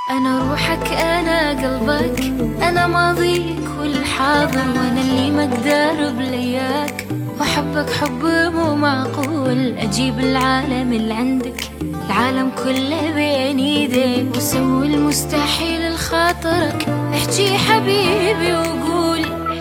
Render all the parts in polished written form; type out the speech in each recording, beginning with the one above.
أنا روحك أنا قلبك، أنا ماضيك والحاضر، وأنا اللي ما أقدر بلياك، وأحبك حب مو معقول. أجيب العالم اللي عندك، العالم كله بين يديك، وسوي المستحيل لخاطرك. احكي حبيبي وقول،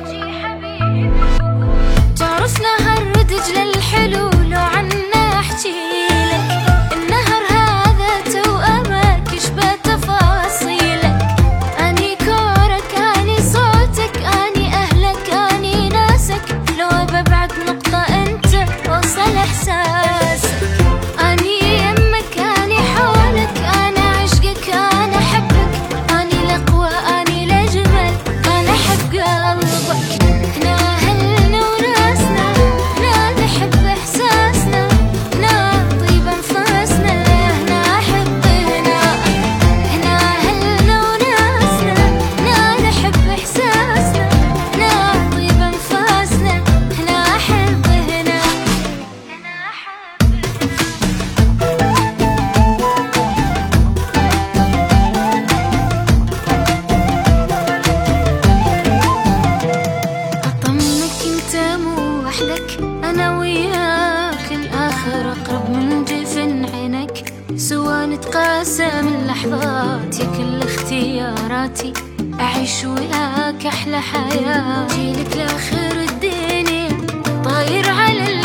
تعرف نهر دجلة الحلو لو عنه احكي لك. النهر هذا توأمك يشبه تفاصيلك. اني كورك، اني صوتك، اني اهلك، اني ناسك. لو ببعد نقطة انت وصل احساسك. اني يمك، اني حولك، انا عشقك، انا حبك، اني الاقوى، اني الاجمل، انا احب قلبك. احنا اهلنا وناسنا، لا نحب احساسنا، لا طيب انفاسنا، هنا احب هنا. احنا اهلنا وناسنا، لا نحب احساسنا، لا طيب انفاسنا، هنا احب هنا. هنا أطمنك انت مو وحدك، انا وياك الاخر اقرب من جفن عينك. سوا نتقاسم اللحظات يا كل اختياراتي، اعيش وياك احلى حياة. جيلك لاخر الدنيا طاير على